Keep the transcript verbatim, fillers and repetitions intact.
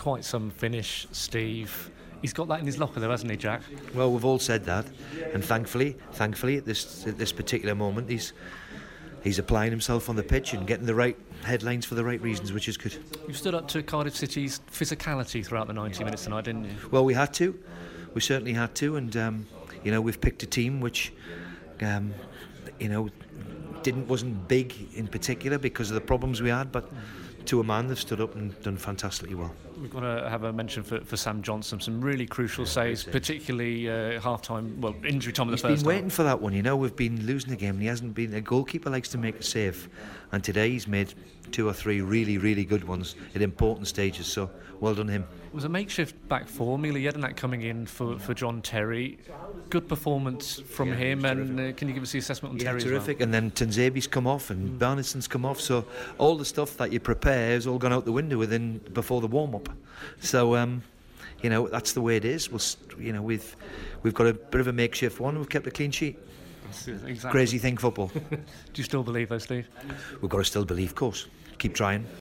quite some finish, Steve. He's got that in his locker though, hasn't he, Jack? Well, we've all said that, and thankfully, thankfully at this at this particular moment, he's he's applying himself on the pitch and getting the right headlines for the right reasons, which is good. You stood up to Cardiff City's physicality throughout the ninety minutes tonight, didn't you? Well, we had to. We certainly had to, and um, you know, we've picked a team which, um, you know, didn't wasn't big in particular because of the problems we had, but to a man, they've stood up and done fantastically well. We've got to have a mention for, for Sam Johnson, some really crucial saves, particularly uh, half-time, well, injury time of the He's first been waiting time. for that one, you know. We've been losing the game and he hasn't been. A goalkeeper likes to make a save, and today he's made two or three really, really good ones at important stages, so well done him. It was a makeshift back four. Mila Jedinak coming in for, for John Terry. Good performance from Yeah, him, and uh, can you give us the assessment on Yeah, Terry terrific. as well? And then Tanzebi's come off and Barneson's come off, so all the stuff that you prepare has all gone out the window within before the warm-up. So um, you know, that's the way it is. We'll, you know, we've we've got a bit of a makeshift one. We've kept a clean sheet. Exactly. Crazy thing, football. Do you still believe though, Steve? We've got to still believe, of course. Keep trying.